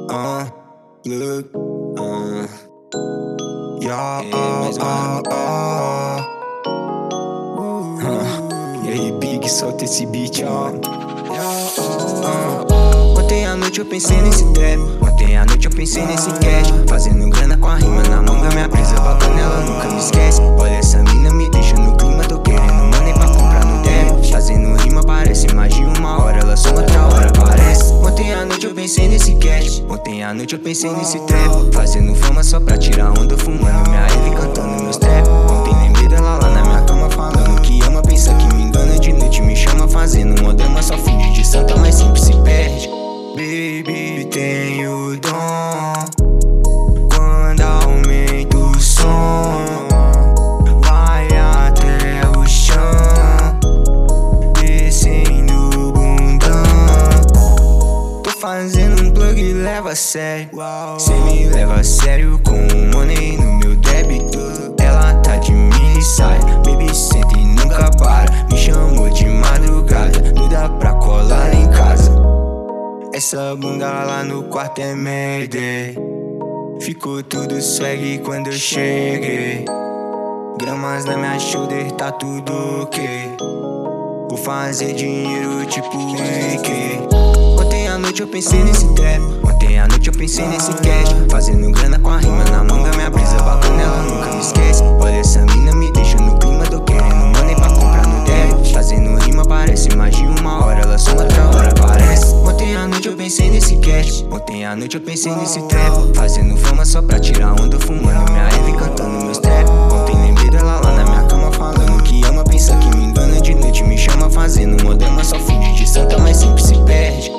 Look, yeah, E aí, Big, solta esse beat, ó. Ontem à noite eu pensei nesse trap. Ontem à noite eu pensei nesse cash. Fazendo grana com a rima na manga. Minha brisa bacana, ela nunca me esquece. Olha, essa mina me deixa no clima. Tô querendo money pra comprar no débito. Fazendo rima parece magia. Uma hora ela soma, outra hora parece. Ontem à noite eu pensei nesse cash. Ontem à noite eu pensei nesse trap. Fazendo fama só pra tirar onda. Fumando minha Eve, cantando meus trap. Ontem lembrei dela lá na minha cama, falando que ama. Pensa que me engana, de noite me chama. Fazendo um drama, só finge de santa, mas sempre se perde. Baby, tenho dom quando aumento o som. Vai até o chão, descendo o bundão. Tô fazendo um plug e leva a sério. Cê me leva a sério com o money no meu débito. Ela tá de mini saia, baby senta e nunca para. Me chamou de madrugada, doida pra colar em casa. Essa bunda lá no quarto é Mayday. Ficou tudo swag quando eu cheguei. Gramas na minha shoulder, tá tudo ok. Vou fazer dinheiro tipo Wiki. Ontem à noite eu pensei nesse trap. Ontem à noite eu pensei nesse cash. Fazendo grana com a rima na manga. Minha brisa bacana, ela nunca me esquece. Olha, essa mina me deixa no clima. Tô querendo money pra comprar no débito. Fazendo rima parece magia. Uma hora ela soma, outra hora parece. Ontem à noite eu pensei nesse cash. Ontem à noite eu pensei nesse trap. Fazendo fama só pra tirar onda. Fumando minha Eve, cantando meus trap. Ontem lembrei dela lá na minha cama, falando que ama. Pensa que me engana, de noite me chama. Fazendo um drama, só finge de santa, mas sempre se perde.